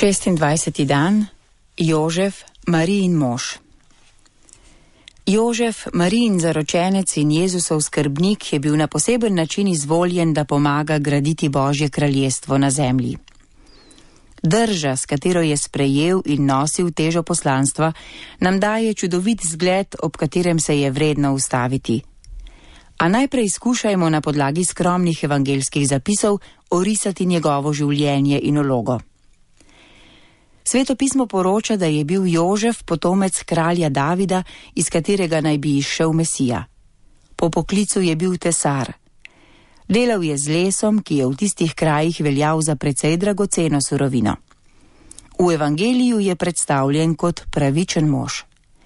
26. dan, Jožef, Marijin mož. Jožef, Marijin zaročenec in Jezusov skrbnik, je bil na poseben način izvoljen, da pomaga graditi Božje kraljestvo na zemlji. Drža, s katero je sprejel in nosil težo poslanstva, nam daje čudovit zgled, ob katerem se je vredno ustaviti. A najprej skušajmo na podlagi skromnih evangeljskih zapisov orisati njegovo življenje in vlogo. Sveto pismo poroča, da je bil Jožef potomec kralja Davida, iz katerega naj bi izšel Mesija. Po poklicu je bil tesar. Delal je z lesom, ki je v tistih krajih veljal za precej dragoceno surovino. V evangeliju je predstavljen kot pravičen mož.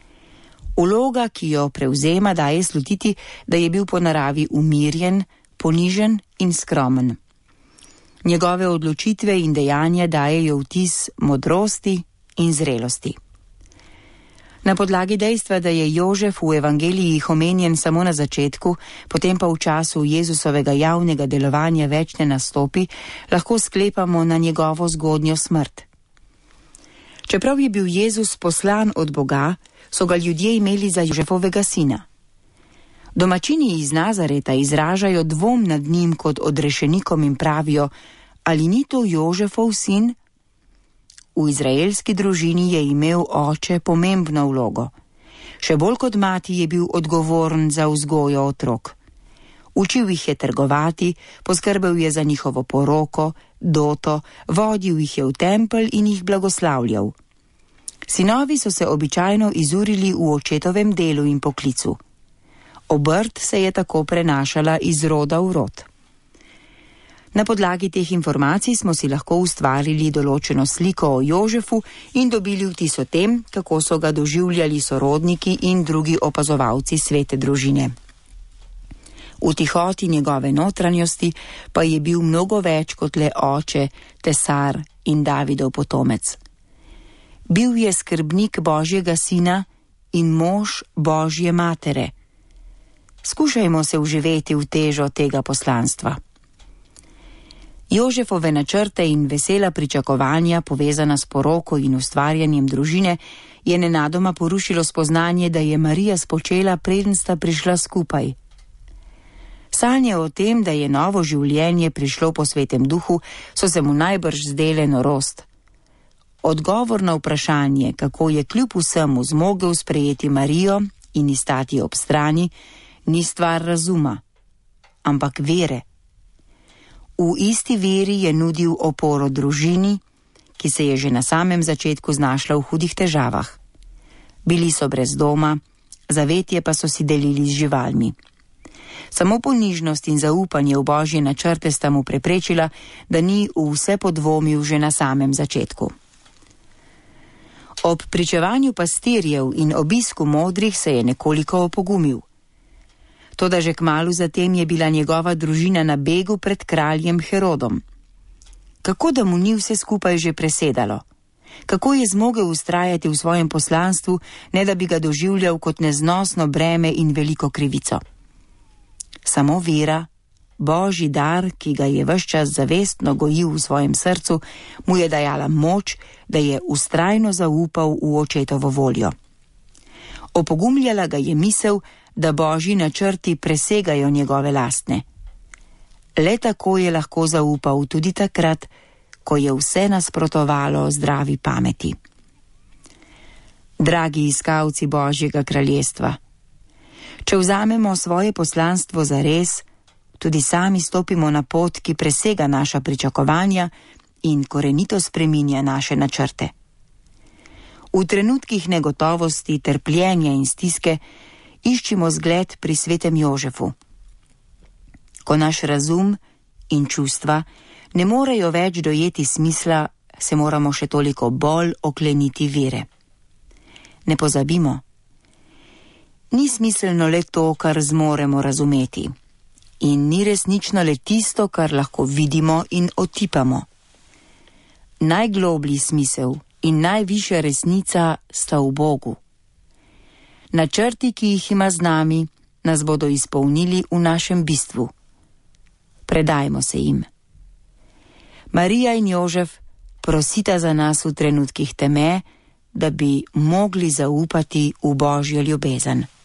Vloga, ki jo prevzema, daje slutiti, da je bil po naravi umirjen, ponižen in skromen. Njegove odločitve in dejanja dajejo vtis modrosti in zrelosti. Na podlagi dejstva, da je Jožef v evangelijih omenjen samo na začetku, potem pa v času Jezusovega javnega delovanja več ne nastopi, lahko sklepamo na njegovo zgodnjo smrt. Čeprav je bil Jezus poslan od Boga, so ga ljudje imeli za Jožefovega sina. Domačini iz Nazareta izražajo dvom nad njim kot odrešenikom in pravijo, ali ni to Jožefov sin? V izraelski družini je imel oče pomembno vlogo. Še bolj kot mati je bil odgovoren za vzgojo otrok. Učil jih je trgovati, poskrbel je za njihovo poroko, doto, vodil jih je v tempelj in jih blagoslavljal. Sinovi so se običajno izurili v očetovem delu in poklicu. Obrt se je tako prenašala iz roda v rod. Na podlagi teh informacij smo si lahko ustvarili določeno sliko o Jožefu in dobili vtis o tem, kako so ga doživljali sorodniki in drugi opazovalci svete družine. V tihoti njegove notranjosti pa je bil mnogo več kot le oče, tesar in Davidov potomec. Bil je skrbnik Božjega sina in mož Božje matere. Skušajmo se vživeti v težo tega poslanstva. Jožefove načrte in vesela pričakovanja, povezana s poroko in ustvarjanjem družine, je nenadoma porušilo spoznanje, da je Marija spočela, preden sta prišla skupaj. Sanje o tem, da je novo življenje prišlo po svetem duhu, so se mu najbrž zdele norost. Odgovor na vprašanje, kako je kljub vsemu zmogel sprejeti Marijo in ji stati ob strani, ni stvar razuma, ampak vere. V isti veri je nudil oporo družini, ki se je že na samem začetku znašla v hudih težavah. Bili so brez doma, zavetje pa so si delili z živalmi. Samo ponižnost in zaupanje v Božje načrte sta mu preprečila, da ni v vse podvomil že na samem začetku. Ob pričevanju pastirjev in obisku modrih se je nekoliko opogumil. Toda že kmalu zatem je bila njegova družina na begu pred kraljem Herodom. Kako da mu ni vse skupaj že presedalo? Kako je zmogel vztrajati v svojem poslanstvu, ne da bi ga doživljal kot neznosno breme in veliko krivico? Samo vera, Božji dar, ki ga je ves čas zavestno gojil v svojem srcu, mu je dajala moč, da je vztrajno zaupal v očetovo voljo. Opogumljala ga je misel, da Božji načrti presegajo njegove lastne. Le tako je lahko zaupal tudi takrat, ko je vse nasprotovalo zdravi pameti. Dragi iskalci Božjega kraljestva, če vzamemo svoje poslanstvo zares, tudi sami stopimo na pot, ki presega naša pričakovanja in korenito spreminja naše načrte. V trenutkih negotovosti, trpljenja in stiske iščimo zgled pri svetem Jožefu. Ko naš razum in čustva ne morejo več dojeti smisla, se moramo še toliko bolj okleniti vere. Ne pozabimo, ni smiselno le to, kar zmoremo razumeti, in ni resnično le tisto, kar lahko vidimo in otipamo. Najgloblji smisel in najvišja resnica sta v Bogu. Načrti, ki jih ima z nami, nas bodo izpolnili v našem bistvu. Predajmo se jim. Marija in Jožef, prosita za nas v trenutkih teme, da bi mogli zaupati v Božjo ljubezen.